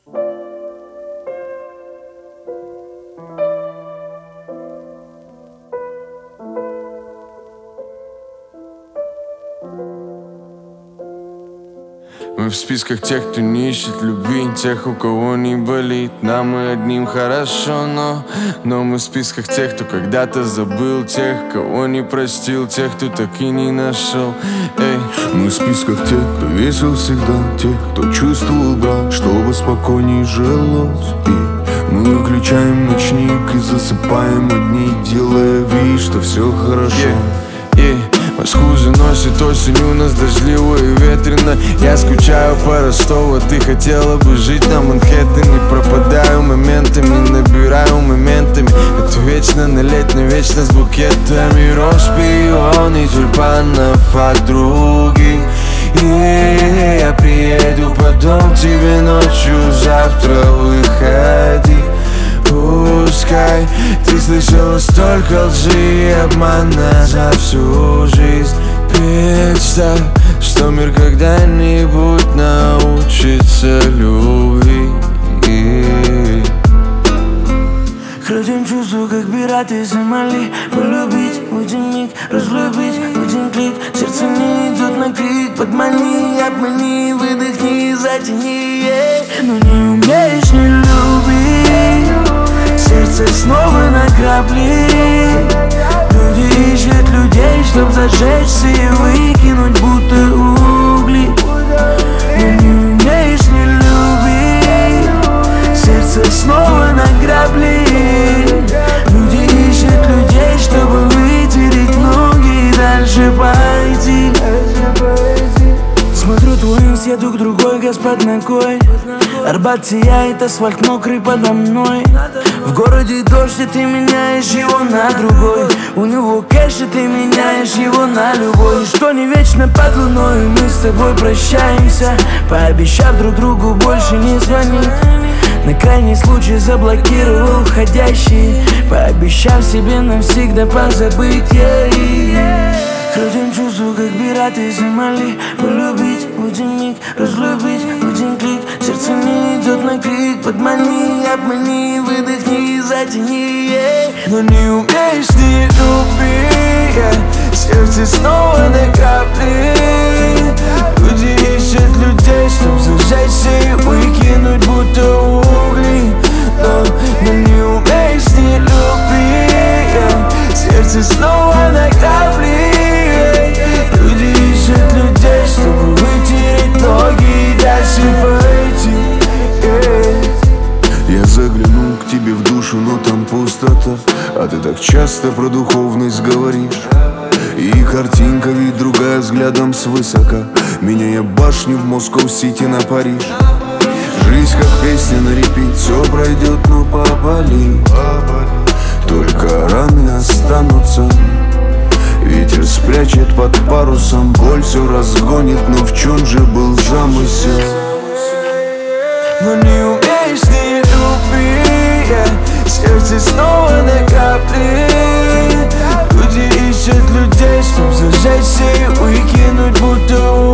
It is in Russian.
Мы в списках тех, кто не ищет любви, тех, у кого не болит. Нам и одним хорошо, но мы в списках тех, кто когда-то забыл, тех, кого не простил, тех, кто так и не нашел. Эй. Мы в списках тех, кто весел всегда, тех, кто чувствовал брат, чтобы спокойней жилось. И мы выключаем ночник и засыпаем одни, делая вид, что все хорошо. Москву заносит осень, у нас дождливо и ветрено. Я скучаю по Ростову, ты хотела бы жить на Манхэттене. Пропадаю моментами, набираю моментами. Это вечно налетно, вечно с букетами роз, пионы, тюльпанов от других. И я приеду потом тебе ночью, завтра выходи. Пускай ты слышала столько лжи и обмана за всю жизнь. Представь, что мир когда-нибудь научится любви. Крадем чувства, как пираты из Сомали. Полюбить в один миг, разлюбить в один клик. Сердце не идет на крик, подмани, обмани, выдохни, затяни. Но не умеешь не любить, сердце снова на грабли. Люди ищут людей, чтоб зажечься и выкинуть, будто угли. Но не умеешь не любить, сердце снова на грабли. Люди ищут людей, чтобы вытереть ноги и дальше пойти. Смотрю твой инст, еду к другой, господ ногой. Арбат сияет, асфальт мокрый подо мной. В городе дождь, и ты меняешь его на другой. У него кэш, и ты меняешь его на любой. Что не вечно под луной, мы с тобой прощаемся, пообещав друг другу больше не звонить. На крайний случай заблокировал входящие, пообещав себе навсегда позабыть. Крадем чувства, как пираты из Сомали. Полюбить в один миг, разлюбить в один клик. Сердце не идет на крик, подмани, обмани, выдохни, затяни. Но не умеешь не любить, сердце снова на капли. Люди ищут людей, чтоб зажечься и выкинуть, будто угли. Но не умеешь не любить, сердце снова на капли. Люди ищут людей, чтобы вытереть ноги и дальше пойти. Я заглянул к тебе в душу, но там пустота. А ты так часто про духовность говоришь. И картинка ведь другая, взглядом свысока, меняя башню в Москва-Сити на Париж. Жизнь как песня на репит, все пройдет, но поболит. Только раны останутся. Ветер спрячет под парусом, боль все разгонит, но в чем же был замысел? Но не умеешь не любить, сердце снова на капли. Люди ищут людей, чтоб зажечься и выкинуть, будто